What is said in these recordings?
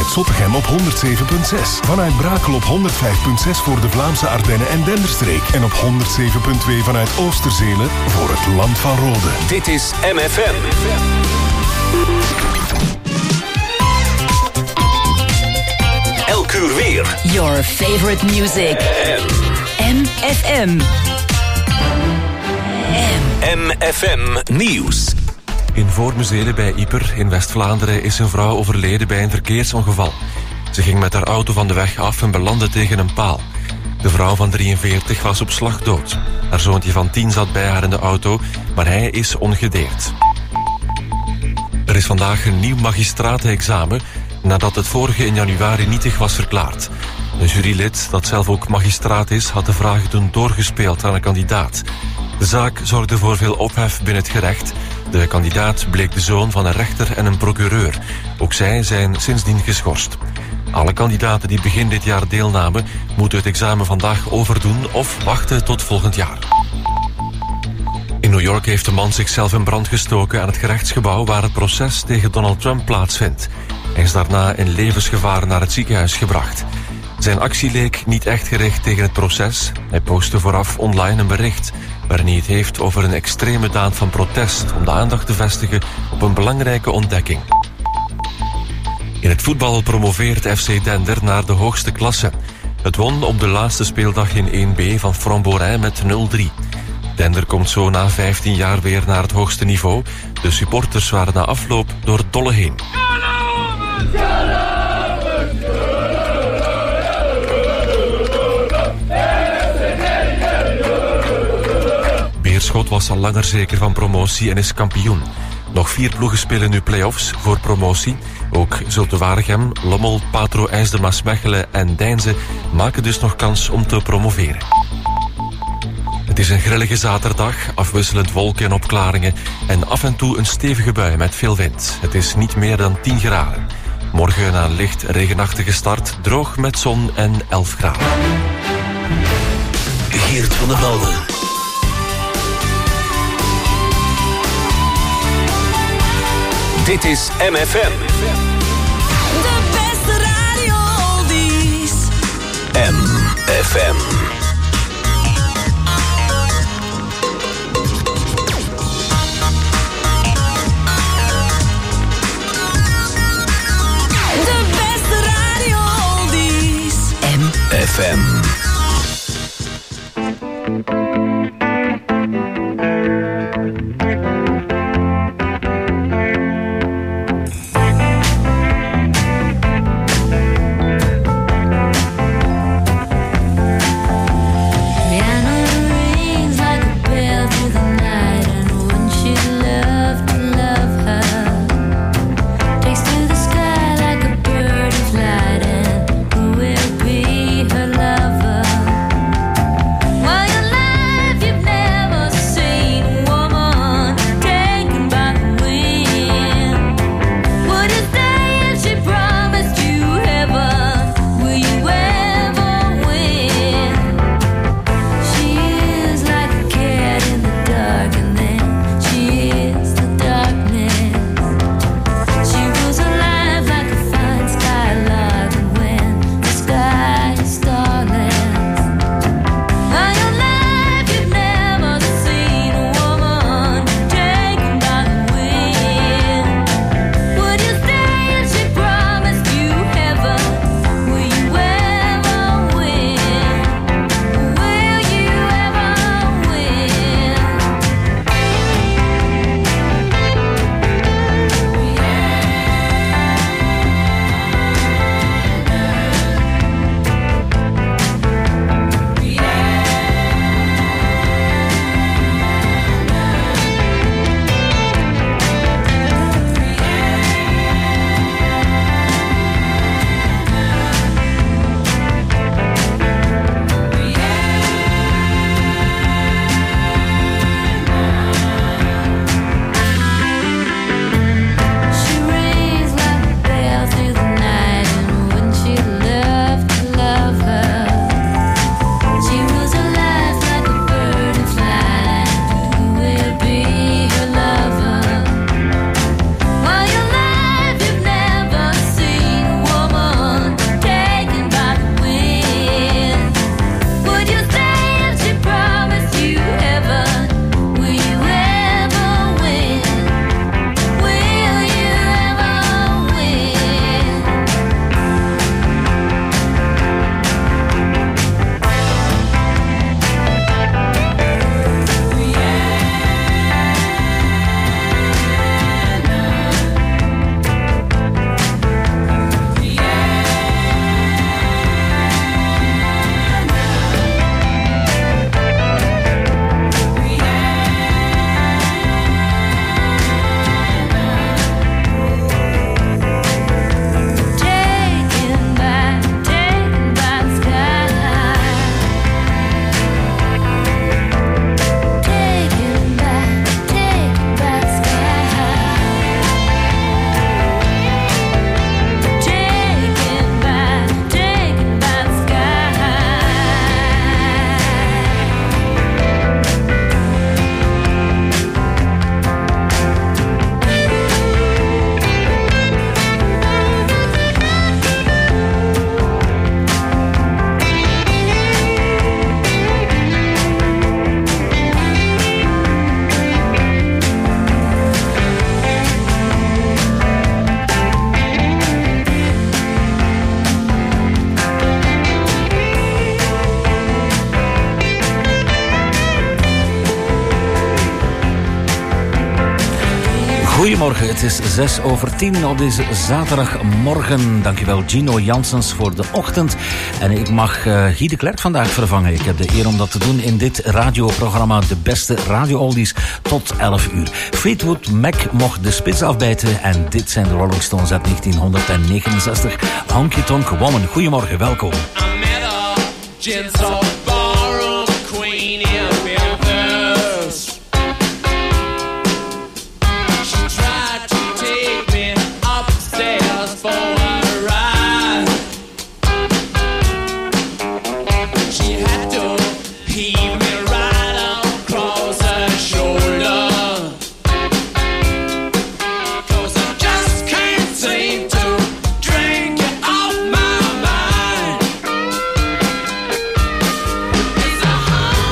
Zottegem op 107.6. Vanuit Brakel op 105.6 voor de Vlaamse Ardennen en Denderstreek. En op 107.2 vanuit Oosterzele voor het Land van Rode. Dit is MFM. Elk uur weer. Your favorite music. MFM. MFM Nieuws. In Voormezele bij Ieper in West-Vlaanderen is een vrouw overleden bij een verkeersongeval. Ze ging met haar auto van de weg af en belandde tegen een paal. De vrouw van 43 was op slag dood. Haar zoontje van 10 zat bij haar in de auto, maar hij is ongedeerd. Er is vandaag een nieuw magistratenexamen nadat het vorige in januari nietig was verklaard. Een jurylid, dat zelf ook magistraat is, had de vragen toen doorgespeeld aan een kandidaat. De zaak zorgde voor veel ophef binnen het gerecht. De kandidaat bleek de zoon van een rechter en een procureur. Ook zij zijn sindsdien geschorst. Alle kandidaten die begin dit jaar deelnamen moeten het examen vandaag overdoen of wachten tot volgend jaar. In New York heeft de man zichzelf in brand gestoken aan het gerechtsgebouw waar het proces tegen Donald Trump plaatsvindt. Hij is daarna in levensgevaar naar het ziekenhuis gebracht. Zijn actie leek niet echt gericht tegen het proces. Hij postte vooraf online een bericht waarin hij het heeft over een extreme daad van protest om de aandacht te vestigen op een belangrijke ontdekking. In het voetbal promoveert FC Dender naar de hoogste klasse. Het won op de laatste speeldag in 1B van Framborin met 0-3. Dender komt zo na 15 jaar weer naar het hoogste niveau. De supporters waren na afloop door het dolle heen. Beerschot was al langer zeker van promotie en is kampioen. Nog 4 ploegen spelen nu play-offs voor promotie. Ook Zulte Waregem, Lommel, Patro IJsde-Maasmechelen en Deinze maken dus nog kans om te promoveren. Het is een grillige zaterdag, afwisselend wolken en opklaringen en af en toe een stevige bui met veel wind. Het is niet meer dan 10 graden. Morgen na een licht regenachtige start, droog met zon en 11 graden. Geert van der Velde. Dit is MFM. De beste radio oldies. MFM. De beste radio oldies. MFM. Goedemorgen, het is 6:10 op deze zaterdagmorgen. Dankjewel Gino Janssens voor de ochtend. En ik mag Guy de Klerk vandaag vervangen. Ik heb de eer om dat te doen in dit radioprogramma De Beste Radio-oldies tot 11 uur. Fleetwood Mac mocht de spits afbijten en dit zijn de Rolling Stones uit 1969. Honky Tonk Woman. Goedemorgen, welkom. Queen in Memphis. She tried to take me upstairs for a ride. She had to heave me right across her shoulder. 'Cause I just can't seem to drink it off my mind. It's a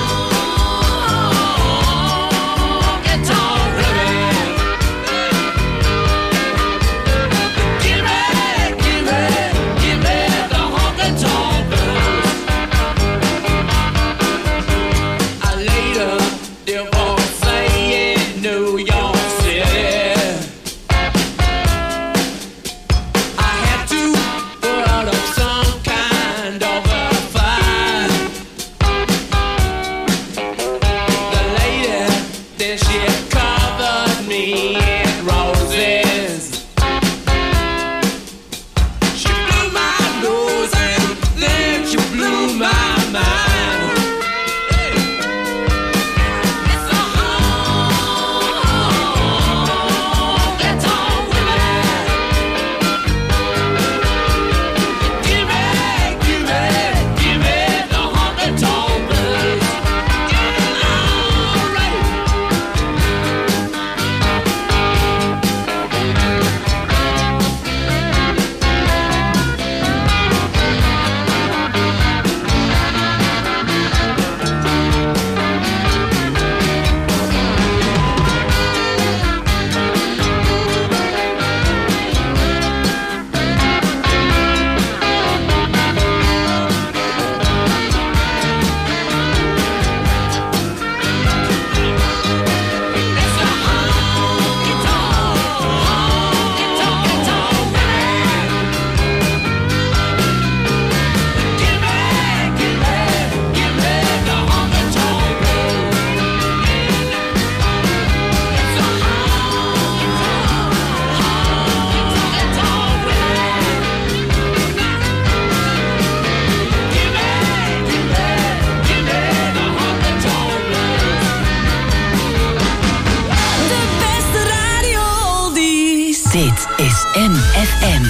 Dit is MFM.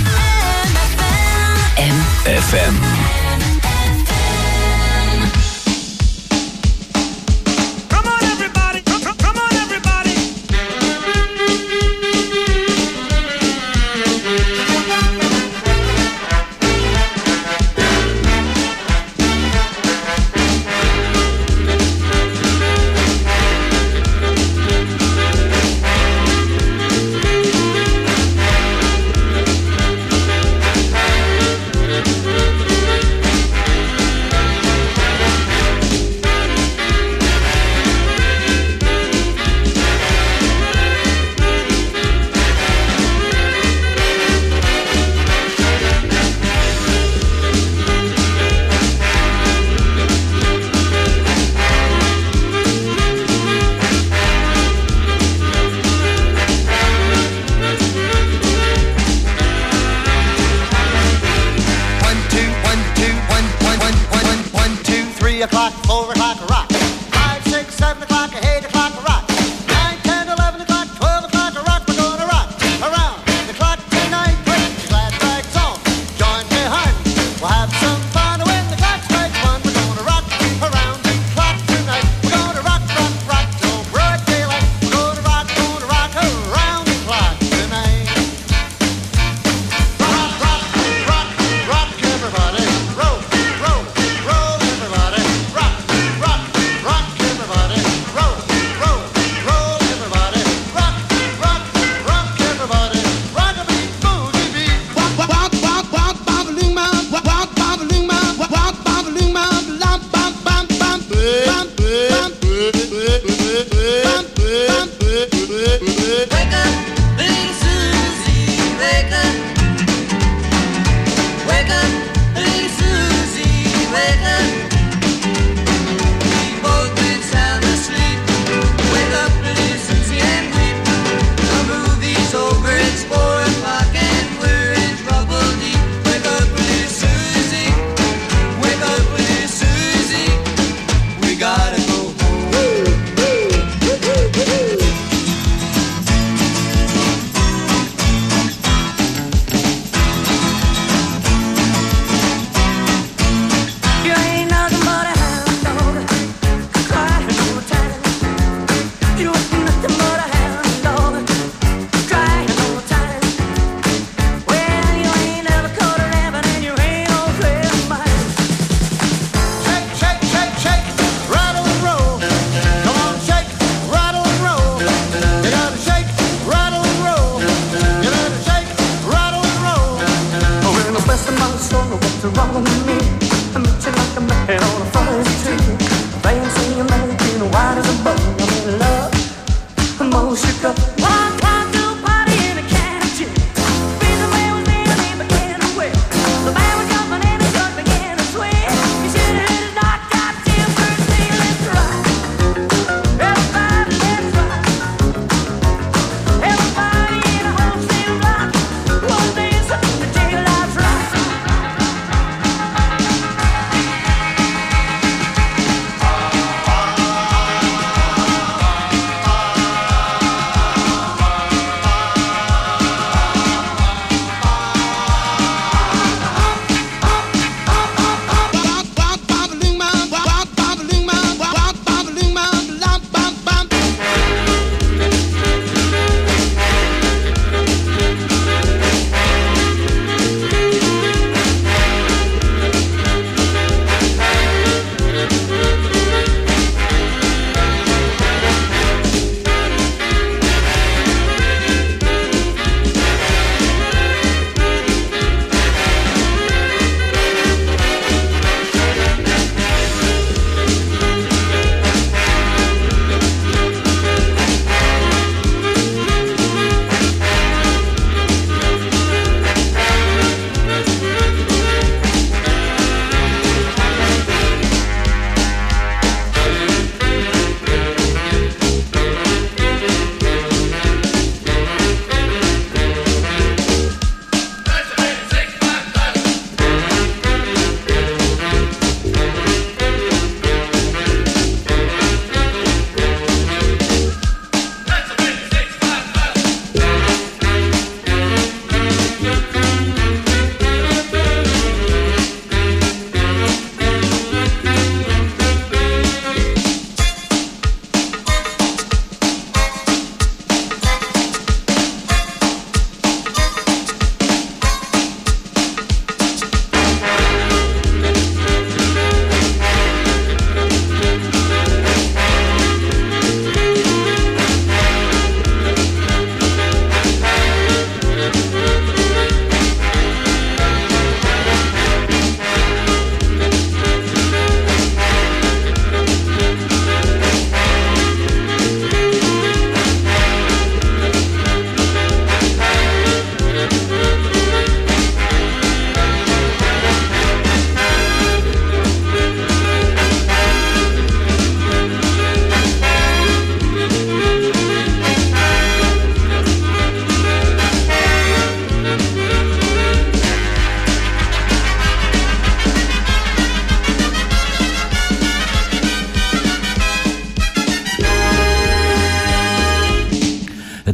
MFM.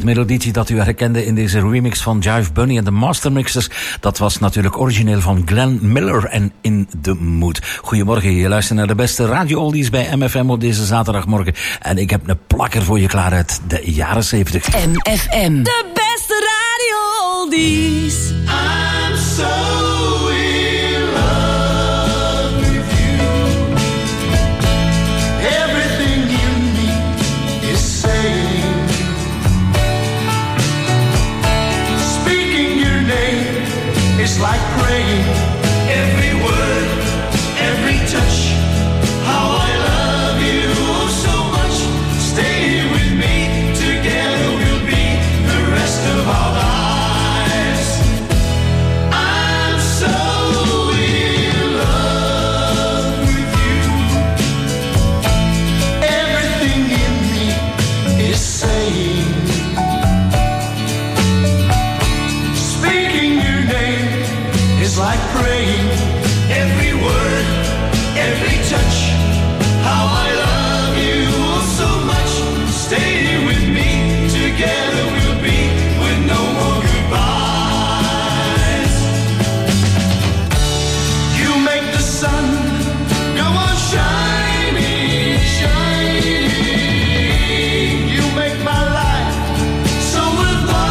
melodietje dat u herkende in deze remix van Jive Bunny en de Mastermixers, dat was natuurlijk origineel van Glenn Miller en In The Mood. Goedemorgen, je luistert naar de beste radio-oldies bij MFM op deze zaterdagmorgen. En ik heb een plakker voor je klaar uit de jaren 70. MFM. De beste radio-oldies. I'm so in love with you. Everything in me is saying, speaking your name is like praying. Every word, every touch, how I love you oh so much. Stay with me, together we'll be the rest of our lives. Like praying, every word, every touch, how I love you oh so much. Stay with me, together we'll be with no more goodbyes. You make the sun go on shining, shining. You make my life so worthwhile.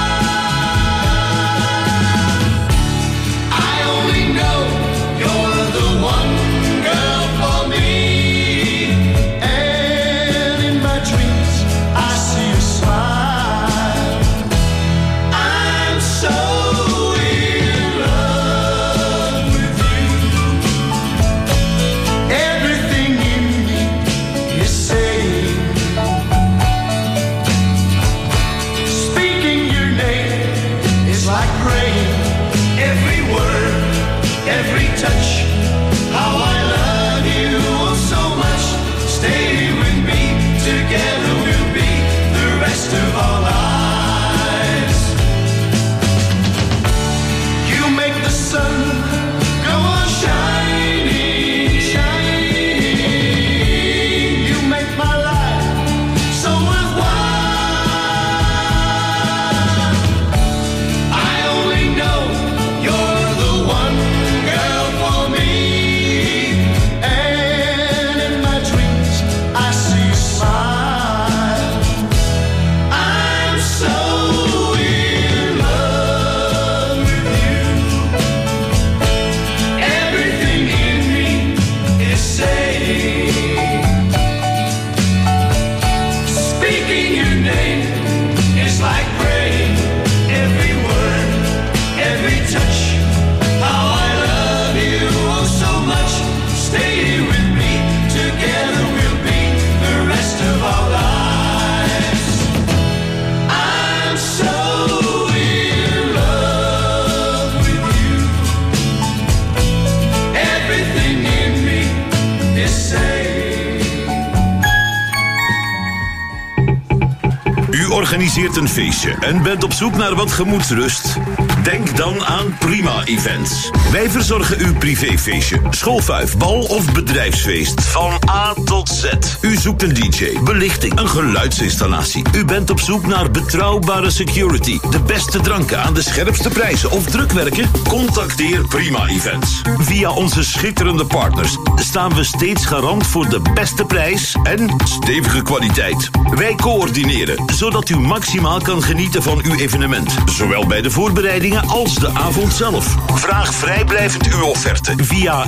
Organiseert een feestje en bent op zoek naar wat gemoedsrust? Denk dan aan Prima Events. Wij verzorgen uw privéfeestje, schoolfuif, bal of bedrijfsfeest. Van A tot Z. U zoekt een DJ, belichting, een geluidsinstallatie. U bent op zoek naar betrouwbare security, de beste dranken aan de scherpste prijzen of drukwerken? Contacteer Prima Events. Via onze schitterende partners staan we steeds garant voor de beste prijs en stevige kwaliteit. Wij coördineren, zodat u maximaal kan genieten van uw evenement. Zowel bij de voorbereidingen als de avond zelf. Vraag vrijblijvend uw offerte via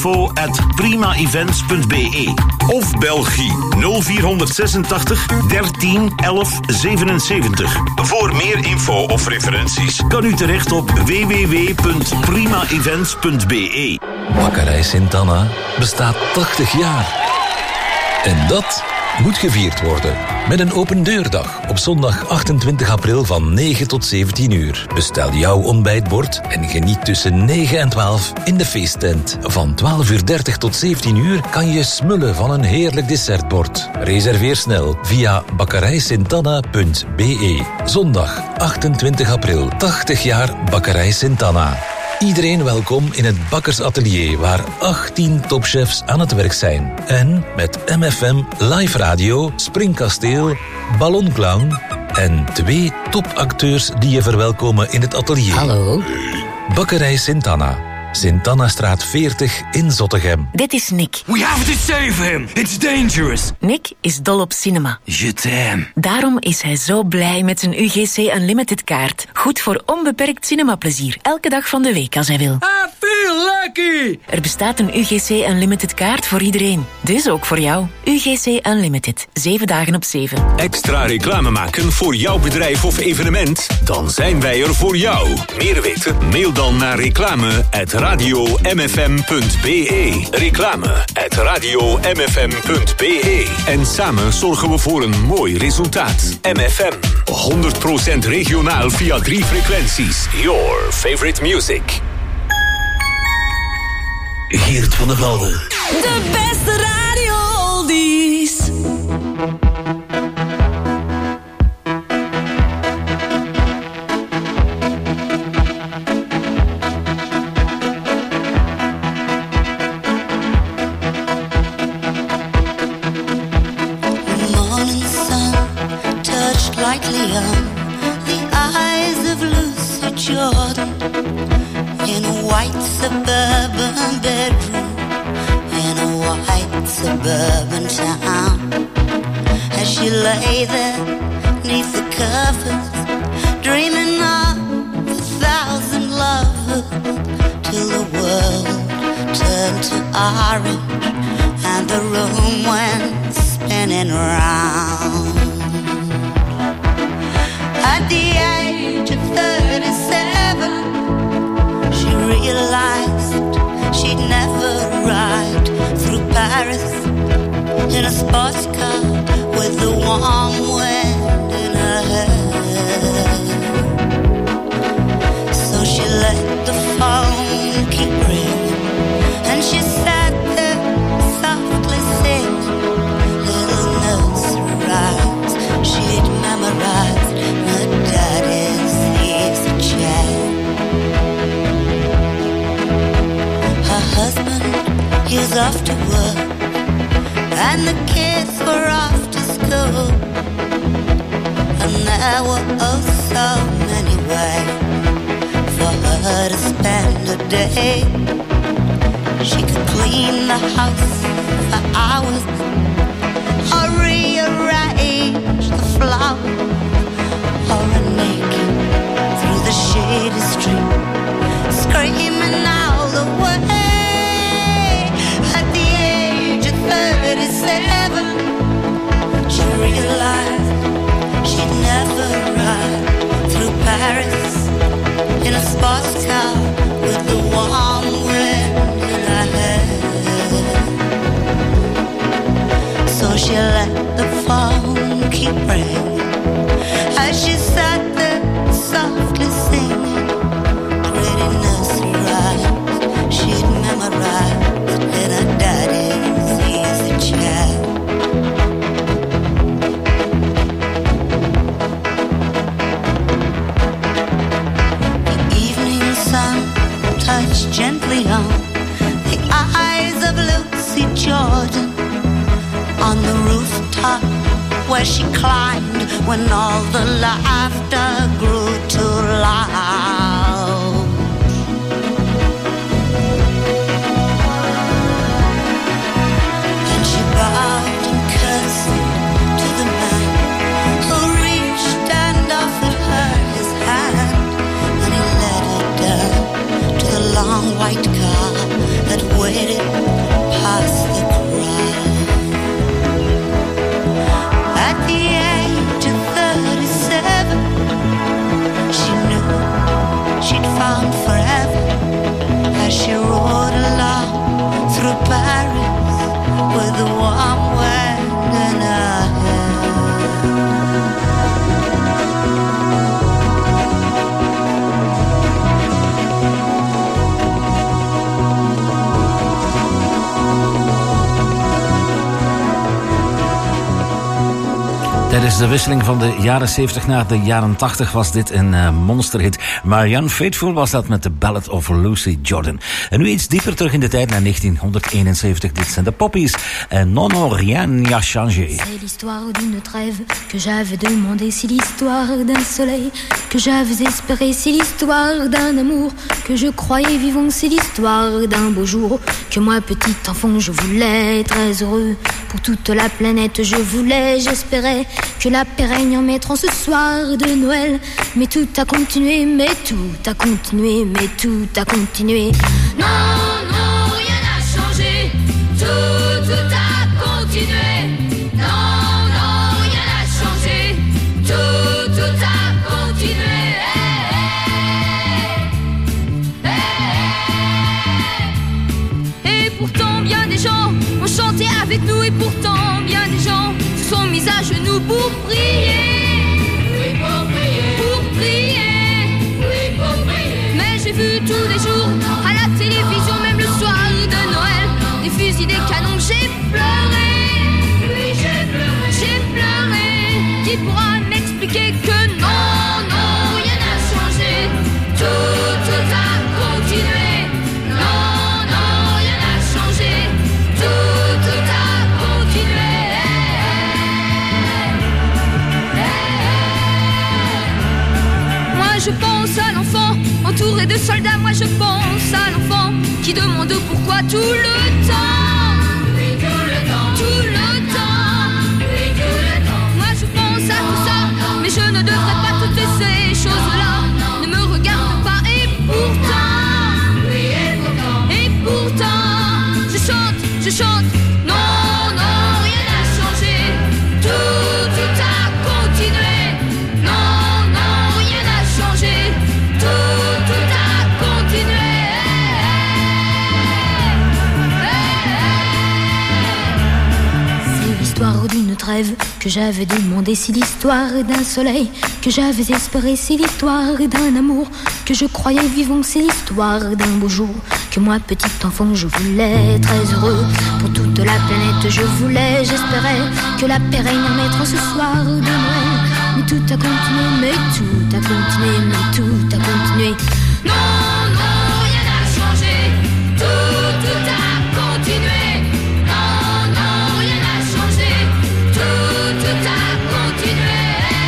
info@primaevents.be of Belgie 0486 13 11 77. Voor meer info of referenties kan u terecht op www.primaevents.be. Bakkerij Sint-Anna bestaat 80 jaar. En dat moet gevierd worden. Met een opendeurdag op zondag 28 april van 9 tot 17 uur. Bestel jouw ontbijtbord en geniet tussen 9 en 12 in de feesttent. Van 12:30 tot 17 uur kan je smullen van een heerlijk dessertbord. Reserveer snel via bakkerijsintana.be. Zondag 28 april, 80 jaar Bakkerij Sint-Anna. Iedereen welkom in het bakkersatelier waar 18 topchefs aan het werk zijn. En met MFM, live radio, springkasteel, ballonclown En 2 topacteurs die je verwelkomen in het atelier. Hallo. Bakkerij Sint-Anna. Sint-Anna-straat 40 in Zottegem. Dit is Nick. We have to save him. It's dangerous. Nick is dol op cinema. Je t'aime. Daarom is hij zo blij met zijn UGC Unlimited kaart. Goed voor onbeperkt cinemaplezier. Elke dag van de week als hij wil. I feel lucky. Er bestaat een UGC Unlimited kaart voor iedereen. Dus ook voor jou. UGC Unlimited. 7 dagen op 7. Extra reclame maken voor jouw bedrijf of evenement? Dan zijn wij er voor jou. Meer weten? Mail dan naar reclame@radiomfm.be. Reclame@radiomfm.be. En samen zorgen we voor een mooi resultaat. MFM. 100% regionaal via 3 frequenties. Your favorite music. Geert van der Velde. De beste radio oldies. Lightly on the eyes of Lucy Jordan in a white suburban bedroom in a white suburban town. As she lay there neath the covers, dreaming of 1,000 lovers, till the world turned to orange and the room went spinning round. At the age of 37, she realized she'd never ride through Paris in a sports car with the warm wind in her hair. So she let the phone keep ringing, and she sat there softly singing little nursery rhymes she'd memorized. Daddy's easy chair. Her husband, he was off to work, and the kids were off to school, and there were oh so many ways for her to spend a day. She could clean the house for hours, or rearrange the flowers, or a naked through the shady street, screaming all the way. At the age of 37, she realized she'd never ride through Paris in a sports car with the warm wind in her hair. So she let the phone keep ringing as she sat there softly singing pretty nursery rhymes she'd memorized in her daddy's easy chair. The evening sun touched gently on the eyes of Lucy Jordan on the rooftop where she climbed when all the laughter grew too loud. And she bowed and cursed to the man who reached and offered her his hand, and he led her down to the long white car that waited past the crowd. At the age of 37, she knew Tijdens de wisseling van de jaren 70 naar de jaren 80 was dit een monsterhit. Marianne Faithfull was dat met The Ballad of Lucy Jordan. En nu iets dieper terug in de tijd naar 1971. Dit zijn de Poppies. En Non, non, rien n'a changé. C'est l'histoire d'une trêve que j'avais demandé. C'est l'histoire d'un soleil que j'avais espéré. C'est l'histoire d'un amour que je croyais vivant. C'est l'histoire d'un beau jour que moi, petit enfant, je voulais très heureux. Pour toute la planète, je voulais, j'espérais que la paix règne en mettant ce soir de Noël. Mais tout a continué, mais tout a continué, mais tout a continué. Non, non, rien n'a changé. Tout a continué. Non, non, rien n'a changé. Tout a continué. Et pourtant, bien des gens ont chanté avec nous. Et pourtant, bien des gens se sont mis à genoux pour prier. Oui, pour prier. Pour prier. Oui, pour prier. Mais j'ai vu tous les jours à la télévision, même le soir de Noël, des fusils, des canons, j'ai pleuré. Oui, j'ai pleuré. J'ai pleuré. Qui pourra m'expliquer que non, non, rien n'a changé. Tout a continué. Non, non, rien n'a changé. Tout a continué. Moi je pense à l'enfant entouré de soldats. Moi je pense à l'enfant qui demande pourquoi tout le temps. Oui, tout le temps. Tout le temps. Oui, tout le temps. Moi je pense à tout ça, mais je ne devrais pas toutes ces choses-là. Ne me regarde pas et pourtant. Oui, Et pourtant, je chante. Non, non, rien n'a changé. Tout a continué. Non, non, rien n'a changé. Tout a continué. C'est l'histoire d'une trêve que j'avais demandé. C'est l'histoire d'un soleil que j'avais espéré. C'est l'histoire d'un amour que je croyais vivant. C'est l'histoire d'un beau jour que moi, petit enfant, je voulais très heureux. Pour toute la planète, je voulais, j'espérais que la paix règne en mettant ce soir de Noël. Mais tout a continué, mais tout a continué, mais tout a continué. Non, non, rien n'a changé. Tout a continué. Non, non, rien n'a changé. Tout a continué.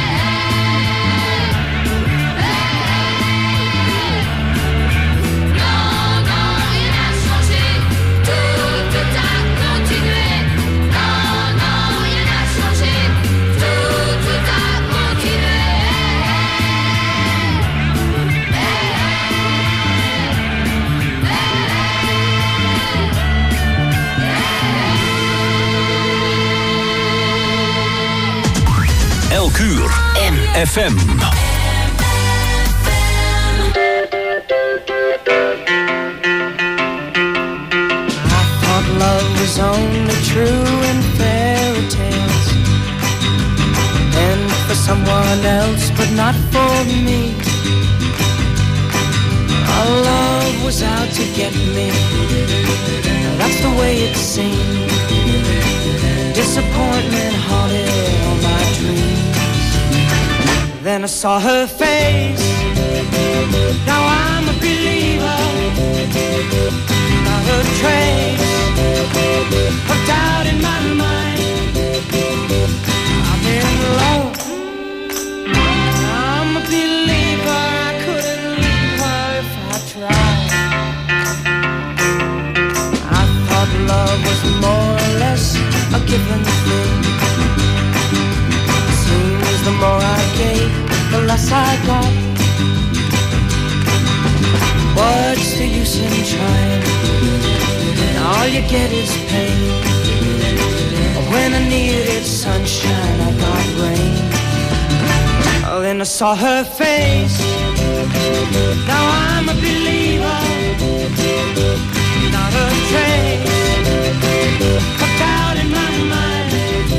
Non, non, rien n'a changé. Tout a continué. Non, non, rien n'a changé. Tout a continué. Elk uur. FM. Love was only true in fairy tales, and for someone else, but not for me. Our love was out to get me. That's the way it seemed. Disappointment haunted all my dreams. Then I saw her face. Now I'm a believer. Not a trace of doubt in my mind. I'm in love. I'm a believer. I couldn't leave her if I tried. I thought love was more or less a given thing. Seems the more I gave, the less I got. What's the use in trying? All you get is pain. When I needed sunshine, I got rain. Oh, then I saw her face. Now I'm a believer. Not a trace of doubt in my mind.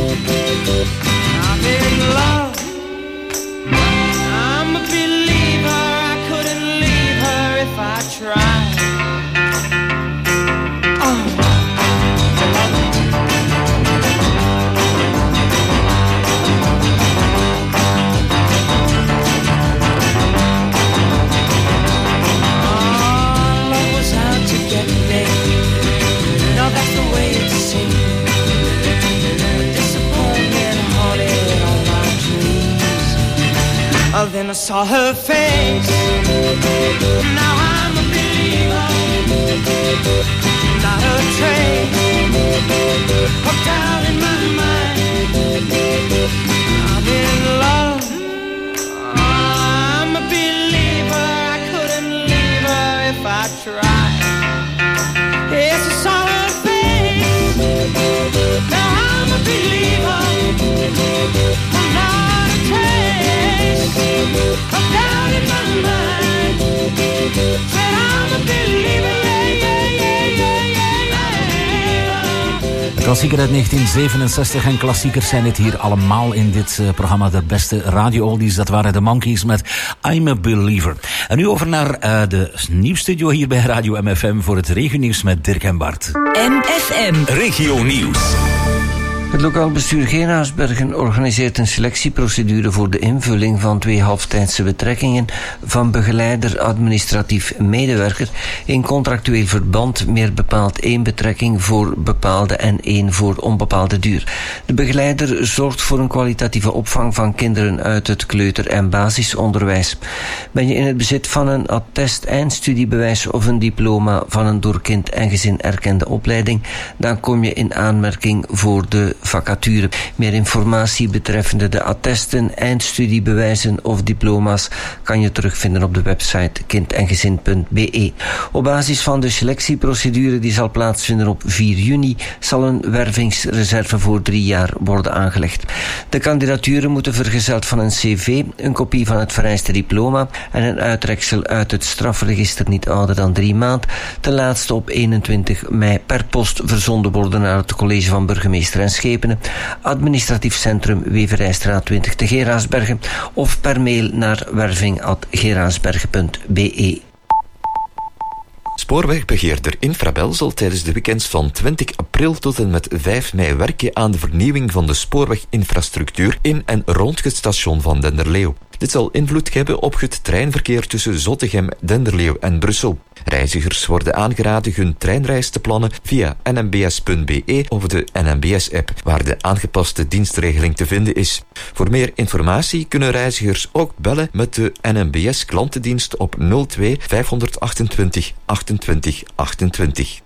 I'm in love. I'm a believer. I couldn't leave her if I tried. saw her face. Now I'm a believer, not a trace of doubt in my mind. I'm in love, I'm a believer. I couldn't leave her if I tried. Yes, I saw her face. Now I'm a believer, I'm not a trace of doubt in my mind. Said I'm a believer, yeah, yeah, yeah, yeah, yeah, yeah. Een klassieker uit 1967 en klassiekers zijn het hier allemaal in dit programma. De beste radio-oldies, dat waren de Monkees met I'm a Believer. En nu over naar de nieuwsstudio hier bij Radio MFM voor het regionieuws met Dirk en Bart. MFM Regio Nieuws. Het lokaal bestuur Geraardsbergen organiseert een selectieprocedure voor de invulling van 2 halftijdse betrekkingen van begeleider administratief medewerker in contractueel verband, meer bepaald 1 betrekking voor bepaalde en 1 voor onbepaalde duur. De begeleider zorgt voor een kwalitatieve opvang van kinderen uit het kleuter- en basisonderwijs. Ben je in het bezit van een attest eindstudiebewijs of een diploma van een door kind en gezin erkende opleiding, dan kom je in aanmerking voor de vacature. Meer informatie betreffende de attesten, eindstudiebewijzen of diploma's kan je terugvinden op de website kindengezin.be. Op basis van de selectieprocedure die zal plaatsvinden op 4 juni zal een wervingsreserve voor 3 jaar worden aangelegd. De kandidaturen moeten vergezeld van een cv, een kopie van het vereiste diploma en een uittreksel uit het strafregister niet ouder dan 3 maanden, ten laatste op 21 mei per post verzonden worden naar het college van burgemeester en schepenen, administratief centrum Weverijstraat 20 te Geraardsbergen of per mail naar werving@geraardsbergen.be. Spoorwegbeheerder Infrabel zal tijdens de weekends van 20 april tot en met 5 mei werken aan de vernieuwing van de spoorweginfrastructuur in en rond het station van Denderleeuw. Dit zal invloed hebben op het treinverkeer tussen Zottegem, Denderleeuw en Brussel. Reizigers worden aangeraden hun treinreis te plannen via nmbs.be of de NMBS-app, waar de aangepaste dienstregeling te vinden is. Voor meer informatie kunnen reizigers ook bellen met de NMBS-klantendienst op 02 528 28 28.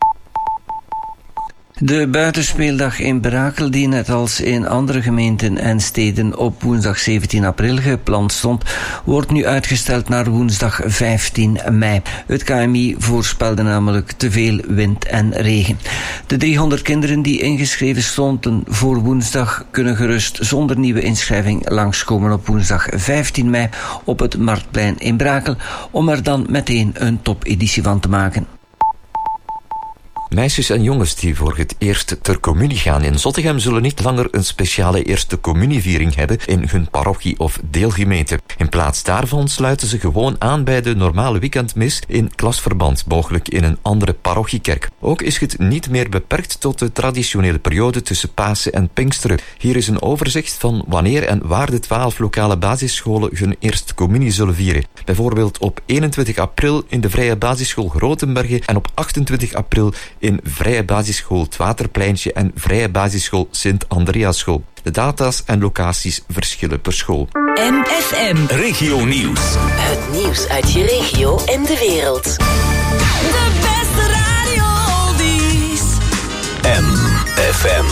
De buitenspeeldag in Brakel, die net als in andere gemeenten en steden op woensdag 17 april gepland stond, wordt nu uitgesteld naar woensdag 15 mei. Het KMI voorspelde namelijk te veel wind en regen. De 300 kinderen die ingeschreven stonden voor woensdag kunnen gerust zonder nieuwe inschrijving langskomen op woensdag 15 mei op het Marktplein in Brakel, om er dan meteen een topeditie van te maken. Meisjes en jongens die voor het eerst ter communie gaan in Zottegem zullen niet langer een speciale eerste communieviering hebben in hun parochie of deelgemeente. In plaats daarvan sluiten ze gewoon aan bij de normale weekendmis in klasverband, mogelijk in een andere parochiekerk. Ook is het niet meer beperkt tot de traditionele periode tussen Pasen en Pinksteren. Hier is een overzicht van wanneer en waar de 12 lokale basisscholen hun eerste communie zullen vieren. Bijvoorbeeld op 21 april in de Vrije Basisschool Grotenbergen en op 28 april in Vrije Basisschool Het Waterpleintje en Vrije Basisschool Sint-Andreasschool. De data's en locaties verschillen per school. MFM Regio Nieuws. Het nieuws uit je regio en de wereld. De beste radio-oldies. MFM.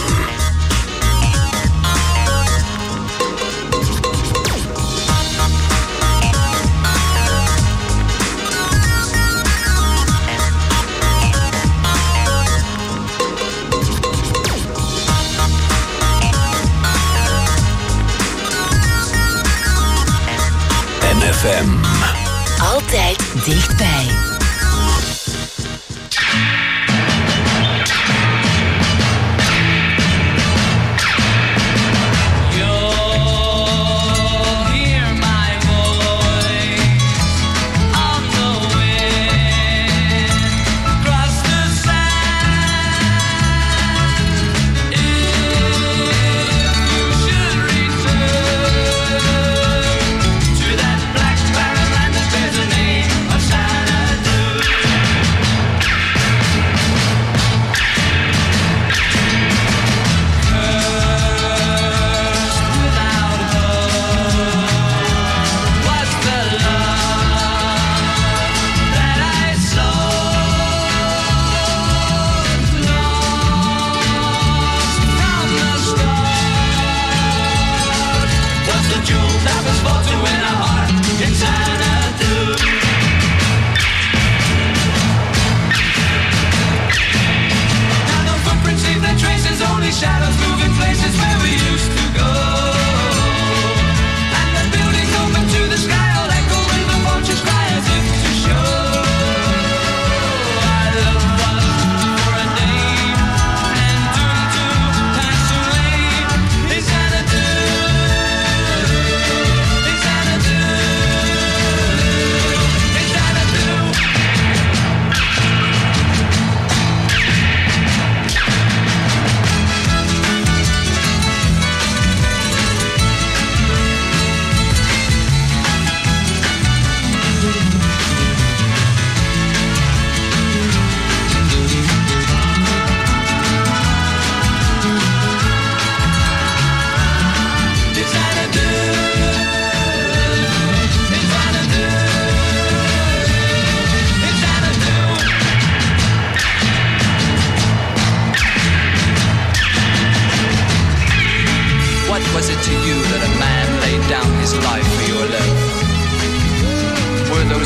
MFM. Altijd dichtbij. To that black barren land that bears the name of Shannon.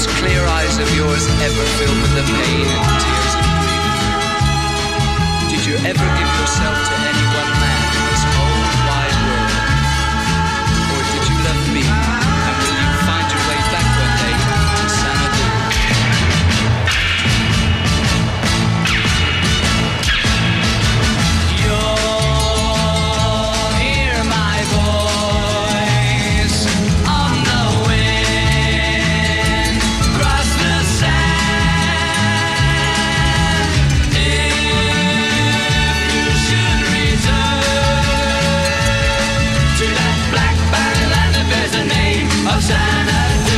those clear eyes of yours ever filled with the pain and tears of grief? Did you ever give yourself to any one man in this whole wide world? Or did you love me, and will you find your way back one day to Xanadu? You'll hear my voice on the wind, across the sand. If you should return to that black barren land that bears the name of Xanadu.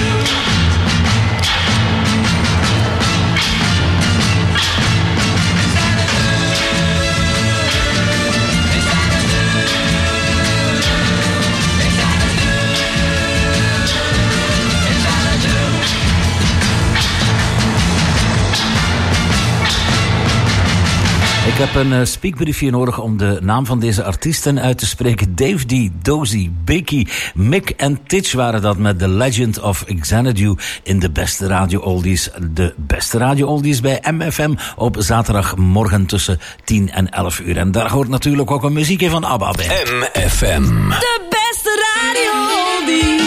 Ik heb een speakbriefje nodig om de naam van deze artiesten uit te spreken. Dave D, Dozy, Becky, Mick en Titch waren dat met The Legend of Xanadu in de beste radio oldies. De beste radio oldies bij MFM op zaterdagmorgen tussen 10 en 11 uur. En daar hoort natuurlijk ook een muziekje van ABBA bij. MFM. De beste radio oldies.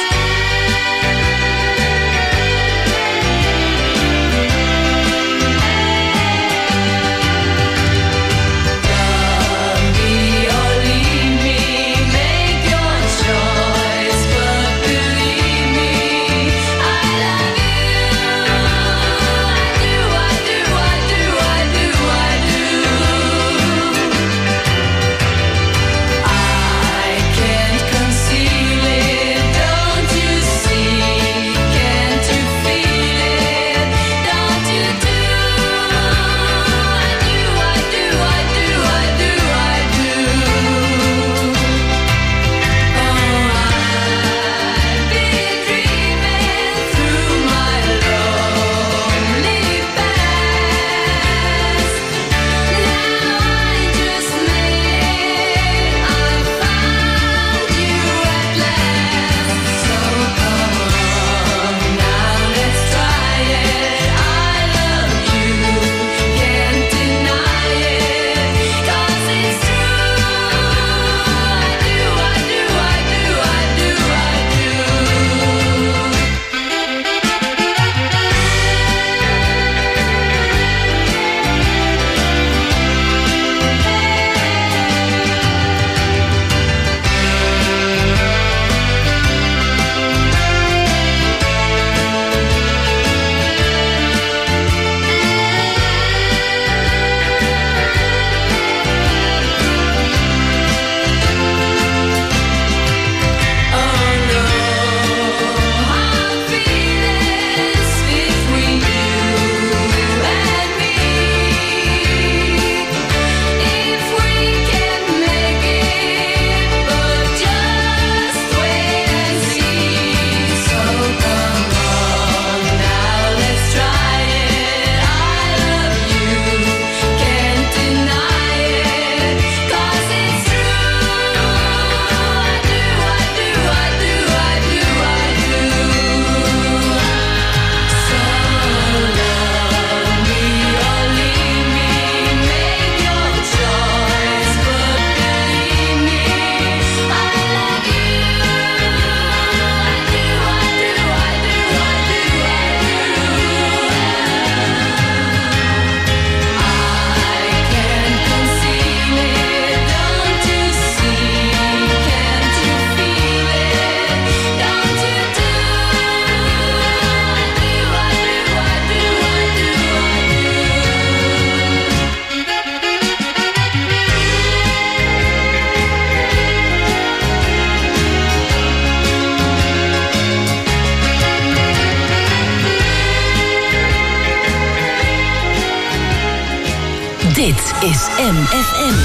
Dit is MFM.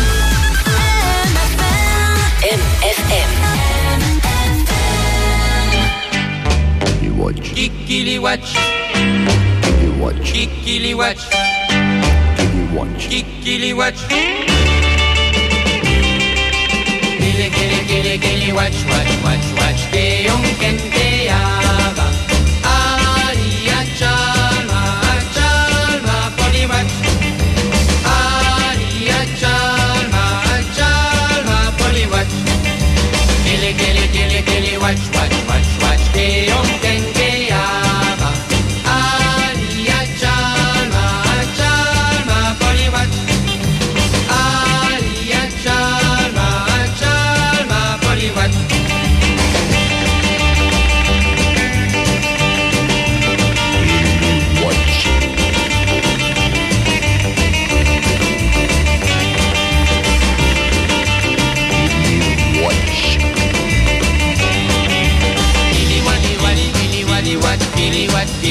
MFM. You watch. Kikili watch. You watch. Kikili watch. You watch. Kikili watch. Kili watch, watch, watch, watch. De jonken de aba. Aria.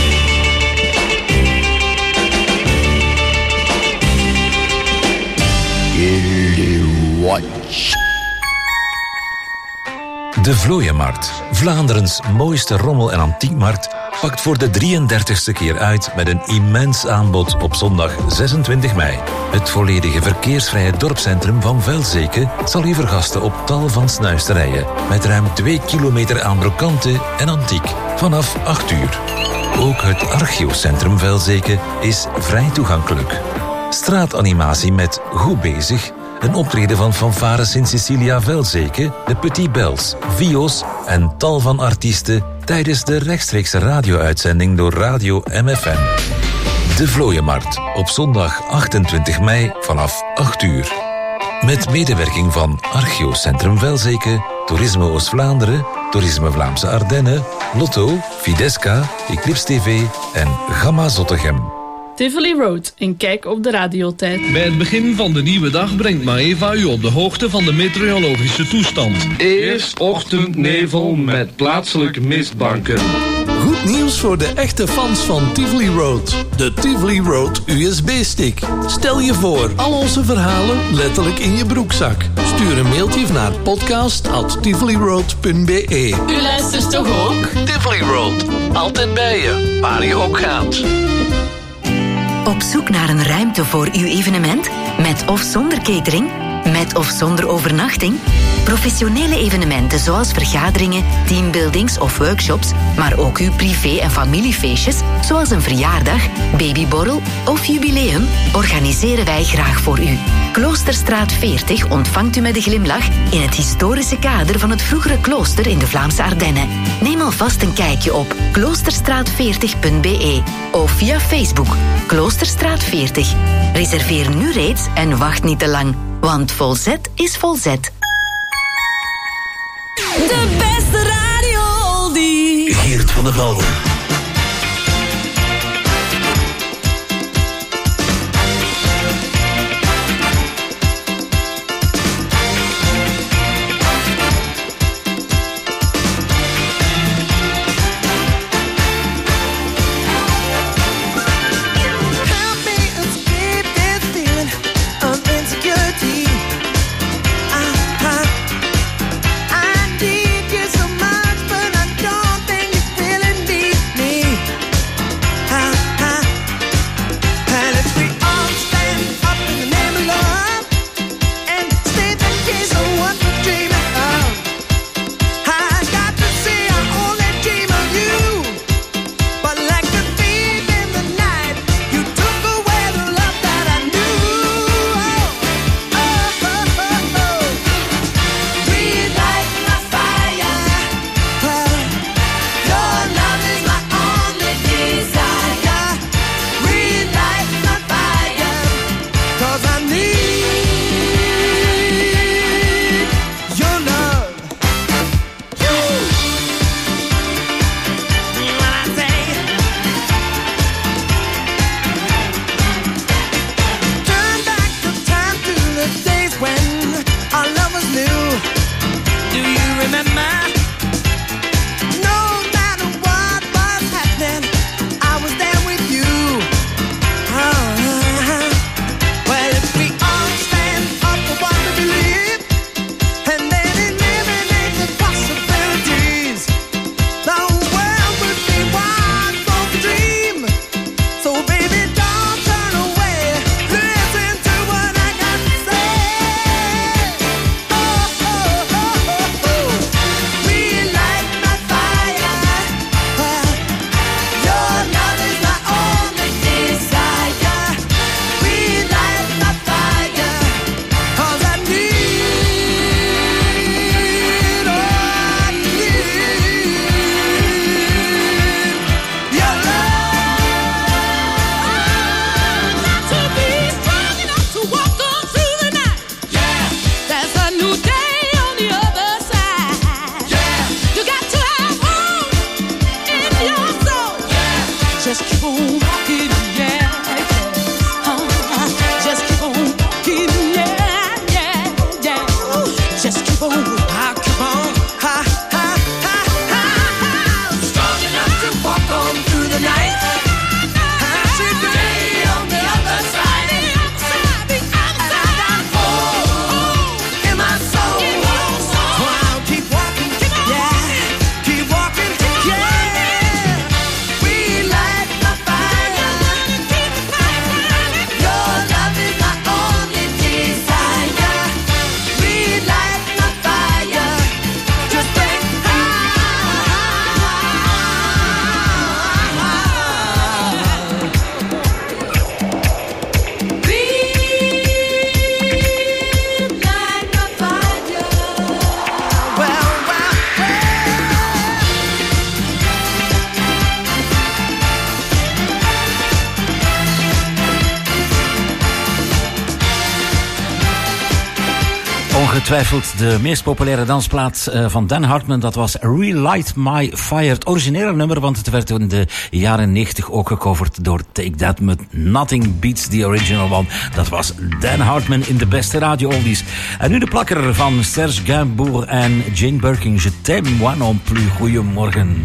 Watch. De Vlooienmarkt, Vlaanderens mooiste rommel- en antiekmarkt, pakt voor de 33ste keer uit met een immens aanbod op zondag 26 mei. Het volledige verkeersvrije dorpscentrum van Velzeke zal u vergasten op tal van snuisterijen met ruim 2 kilometer aan brokanten en antiek vanaf 8 uur. Ook het archeocentrum Velzeke is vrij toegankelijk. Straatanimatie met Goed Bezig, een optreden van fanfare Sint-Cecilia Velzeke, de Petit Bels, Vio's en tal van artiesten tijdens de rechtstreekse radio-uitzending door Radio MFM. De Vlooienmarkt op zondag 28 mei vanaf 8 uur. Met medewerking van Archeocentrum Velzeke, Toerisme Oost-Vlaanderen, Toerisme Vlaamse Ardennen, Lotto, Fidesca, Eclipse TV en Gamma Zottegem. Tivoli Road, een kijk op de radiotijd. Bij het begin van de nieuwe dag brengt Maeva u op de hoogte van de meteorologische toestand. Eerst ochtendnevel met plaatselijke mistbanken. Goed nieuws voor de echte fans van Tivoli Road. De Tivoli Road USB-stick. Stel je voor, al onze verhalen letterlijk in je broekzak. Stuur een mailtje naar podcast@tivoliroad.be. U luistert toch ook? Tivoli Road, altijd bij je, waar je ook gaat. Op zoek naar een ruimte voor uw evenement? Met of zonder catering? Met of zonder overnachting? Professionele evenementen zoals vergaderingen, teambuildings of workshops, maar ook uw privé- en familiefeestjes, zoals een verjaardag, babyborrel of jubileum, organiseren wij graag voor u. Kloosterstraat 40 ontvangt u met een glimlach in het historische kader van het vroegere klooster in de Vlaamse Ardennen. Neem alvast een kijkje op kloosterstraat40.be of via Facebook Kloosterstraat 40. Reserveer nu reeds en wacht niet te lang, want volzet is volzet. De beste radio die Geert van der Velde. I need you so much, but I don't think you're feeling me. Ongetwijfeld de meest populaire dansplaat van Dan Hartman. Dat was Relight My Fire. Het originele nummer, want het werd in de jaren 90 ook gecoverd door Take That met Nothing Beats the Original One. Dat was Dan Hartman in de beste radio-oldies. En nu de plakker van Serge Gainsbourg en Jane Birkin. Je t'aime, moi non plus. Goedemorgen.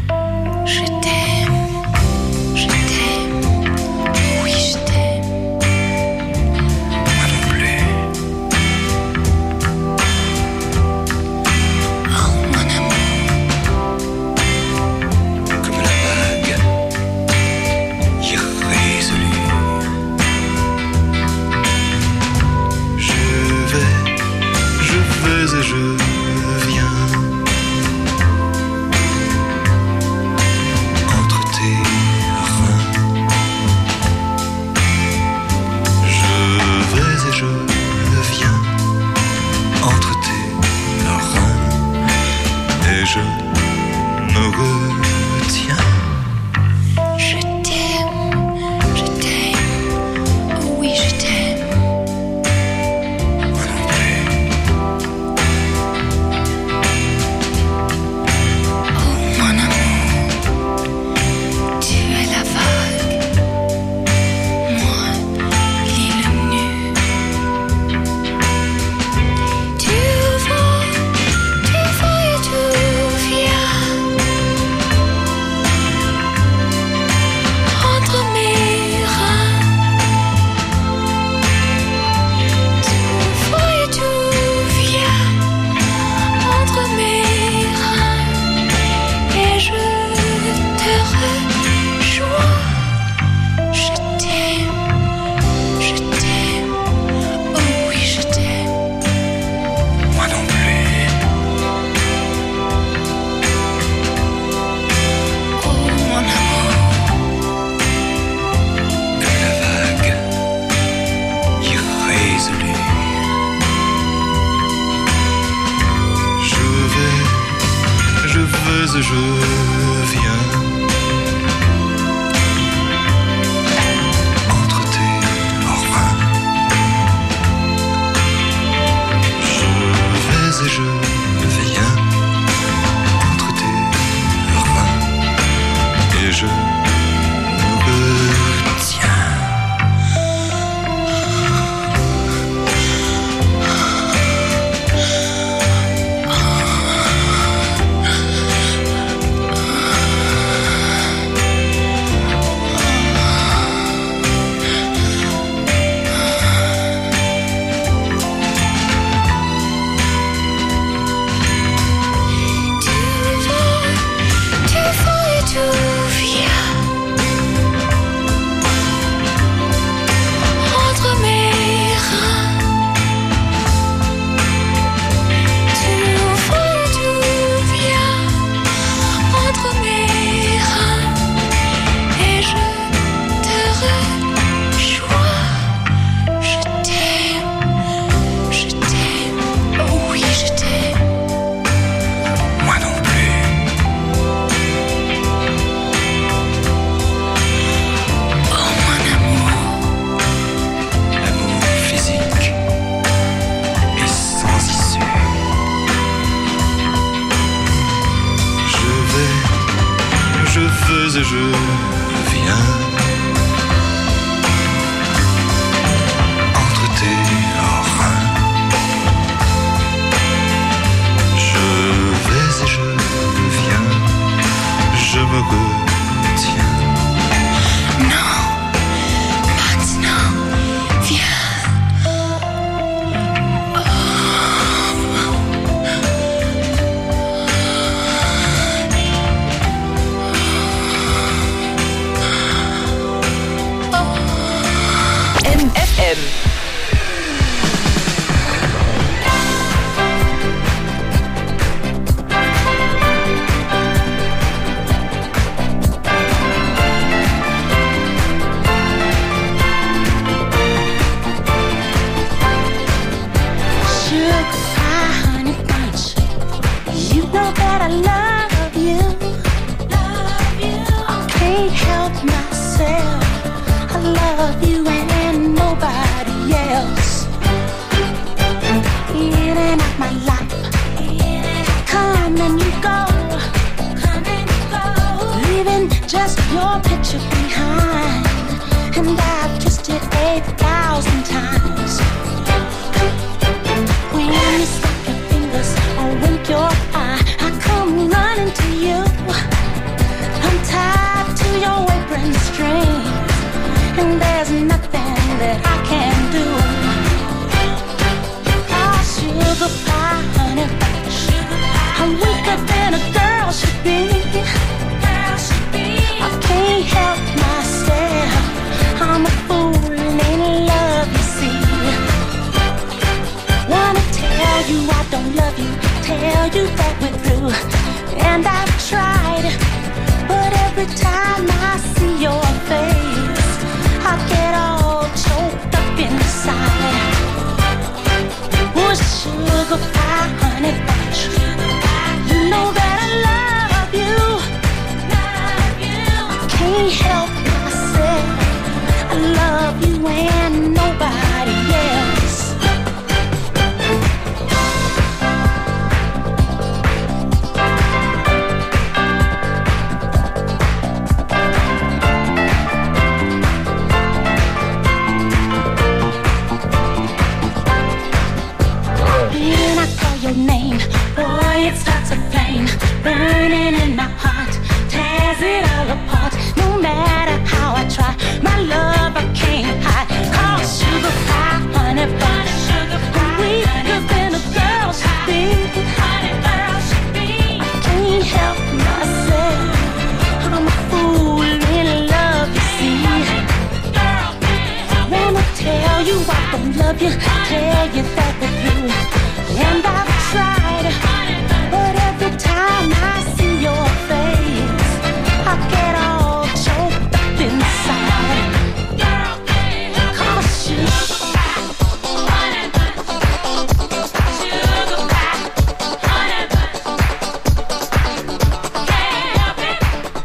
In and out my just your picture behind, and I've kissed it 8,000 times. When you snap your fingers or wink your eye, I come running to you. I'm tied to your apron string, and there's nothing that I can do. Oh, sugar pie, honey pie, sugar pie. I'm weaker than a girl should be. I can't help myself. I'm a fool in love, you see. Wanna tell you I don't love you, tell you that we're through, and I've tried, but every time I see your face, I get all choked up inside. Oh, sugar pie, honey pie, sugar pie. You know that I love you. I can't help myself. I love you and nobody else. When I call your name, boy, it starts a flame burning in my heart, tears it all apart. No matter how I try, my love I can't hide. Call sugar pie, honey pie, sugar pie. Weaker than a girl should be, honey girl should be. I can't help myself. I'm a fool in love, you see. Wanna tell you I don't love you, tell you that we're through, and I've tried, but every time I see your face, I get all choked up inside. Come on, sugar pie, honey pie, sugar pie, honey pie. Can't help it,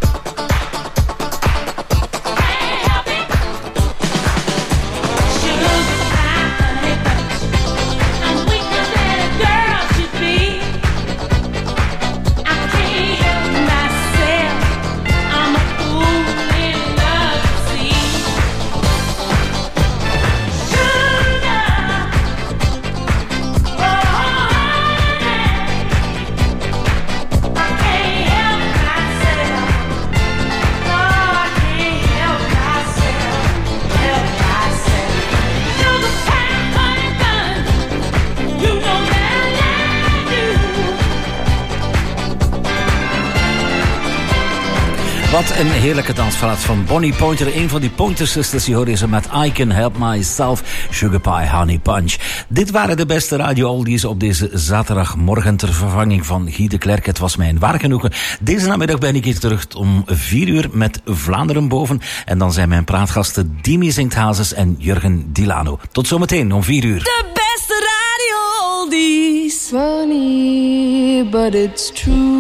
can't help it. Sugar pie, honey pie. I'm weaker than a girl should be. I can't help myself. I'm a fool in love, see. Sugar, oh honey, I can't help myself. No, I can't help myself. Help myself. Sugar pie, honey bun. You know that I love you. Wat een heerlijke dansplaat van Bonnie Pointer. Een van die Pointer Sisters. Je hoorde ze met I Can Help Myself, Sugar Pie Honey Punch. Dit waren de beste radio-oldies op deze zaterdagmorgen ter vervanging van Guy de Klerk. Het was mij een waar genoegen. Deze namiddag ben ik hier terug om 4 uur met Vlaanderen boven. En dan zijn mijn praatgasten Dimi Zingt-Hazes en Jurgen Dilano. Tot zometeen om 4 uur. De beste radio-oldies. Funny, but it's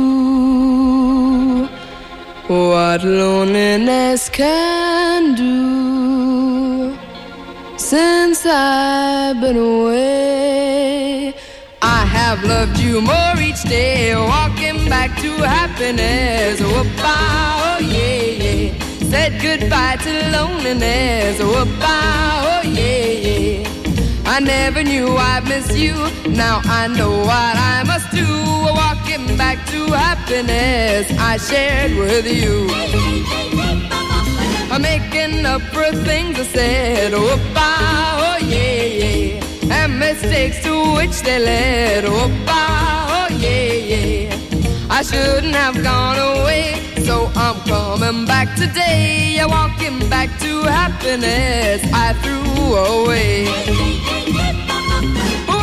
true. What loneliness can do. Since I've been away, I have loved you more each day, walking back to happiness. Oh, yeah, yeah. Said goodbye to loneliness. Oh, yeah, yeah. I never knew I'd miss you. Now I know what I must do. Walking back to happiness I shared with you. I'm making up for things I said. Oh, yeah, yeah. And mistakes to which they led. Oh, yeah, yeah. I shouldn't have gone away, so I'm coming back today. Yeah, walking back to happiness I threw away.